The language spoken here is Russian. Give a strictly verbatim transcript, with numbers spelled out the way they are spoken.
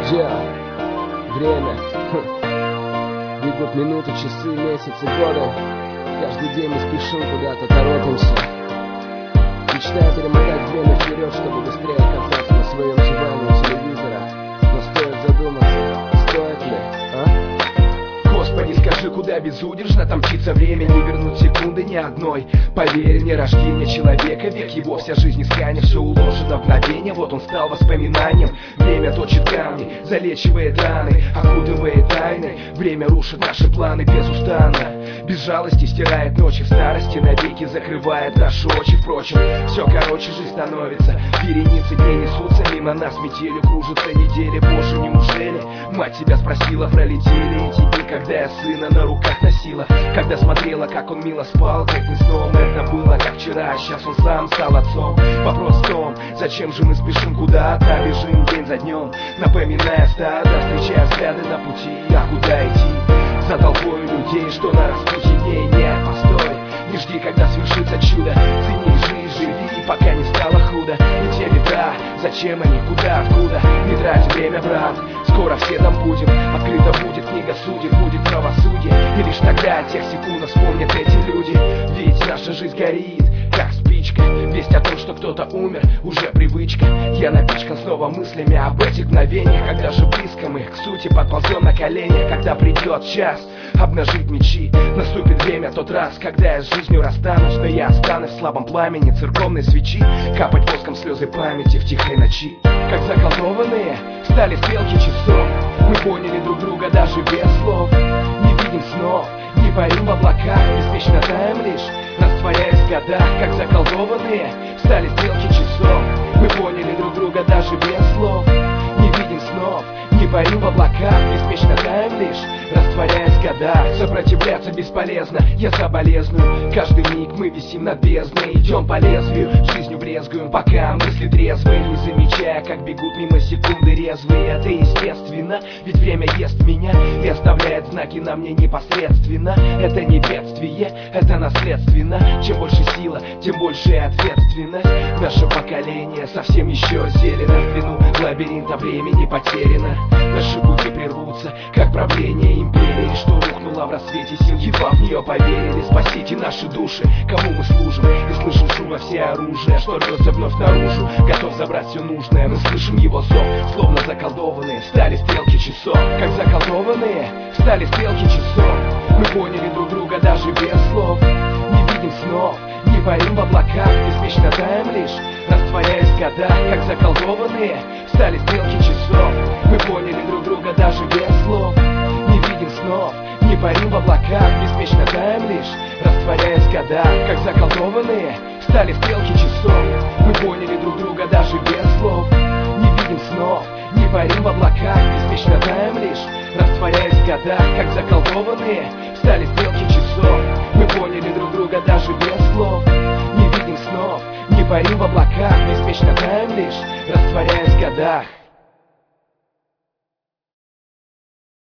Дело, время, хм. Бегут минуты, часы, месяцы, годы. Каждый день мы спешим куда-то, торопимся, мечтая перемотать время вперед, чтобы быстрее оказаться на своем диване у телевизора. Но стоит задуматься, стоит ли, а? Господи, скажи, куда безудержно там мчится время, не вернуть секунды ни одной. Поверь мне, рождение человека, век его, вся жизнь искания, все уложено в мгновение. Вот он стал воспоминанием. Время точит камни, залечивает раны, окутывает тайны. Время рушит наши планы безустанно, без жалости стирает ночи в старости, навеки закрывает наши очи. Впрочем, все короче жизнь становится, вереницы дней несутся мимо нас, метелью кружатся недели. Боже, неужели мать тебя спросила, пролетели эти дни, когда я сына на руках носила, когда смотрела, как он мило спал, как мы сном. Это было как вчера, а сейчас он сам стал отцом. Вопрос в том, зачем же мы спешим куда-то, бежим день за днем, напоминая стадо, встречая взгляды на пути, а куда идти? За толпой людей, что на распутье дней. Нет, постой, не жди, когда свершится чудо, цени жизнь, живи, пока не стало худо. И те ветра, зачем они, куда, откуда? Не трать время, брат, скоро все там будем. Открыта будет книга судеб, будет правосудие, и лишь тогда тех секунд вспомнят эти люди. Ведь наша жизнь горит, как спичка. Весть о том, что кто-то умер, уже привычка. Я напичкан снова мыслями об этих мгновениях, когда же близко мы к сути подползем на коленях. Когда придет час обнажить мечи, наступит время тот раз, когда я с жизнью расстанусь. Но я останусь в слабом пламени церковной свечи, капать воском слезы памяти в тихой ночи. Как заколдованные стали стрелки часов, мы поняли друг друга даже без слов. Не видим снов, не парим в облаках, беспечно таем лишь, растворяясь в годах. Как заколдованные стали стрелки часов, мы поняли друг друга даже без слов. Не видим снов, не парим в облаках, беспечно таем лишь, растворяясь в годах. Сопротивляться бесполезно, я соболезную. Каждый миг мы висим над бездной, идем по лезвию, жизнью брезгуем, пока мысли трезвые, не замечая, как бегут мимо секунды резвые. Это естественно, ведь время ест меня и оставляет знаки на мне непосредственно. Это не бедствие, это наследственно. Чем больше сила, тем больше и ответственность. Наше поколение совсем еще зелено, в плену лабиринта времени потеряно. Наши пути прервутся, как правление империи, что рухнула в рассвете сил, едва в нее поверили. Спасите наши души, кому мы служим, и слышим шум во все оружие, что рвется вновь наружу, готов забрать все нужное. Мы слышим его зов, словно заколдованные стали стрелки часов. Как заколдованные стали стрелки часов, мы поняли друг друга даже без слов. Не видим снов, не парим в облаках, беспечно таем лишь, растворяясь в годах. Как заколдованные стали стрелки часов, мы поняли друг друга даже без слов. Не видим снов, не парим в облаках, беспечно таем лишь, растворяясь в годах. Как заколдованные стали стрелки часов, мы поняли друг друга даже без слов. Не видим снов, не парим в облаках, беспечно таем лишь, растворяясь в годах. Как заколдованные стали стрелки часов, мы поняли друг друга даже без слов. Не видим снов, не парим в облаках, беспечно таем лишь, растворяясь в годах.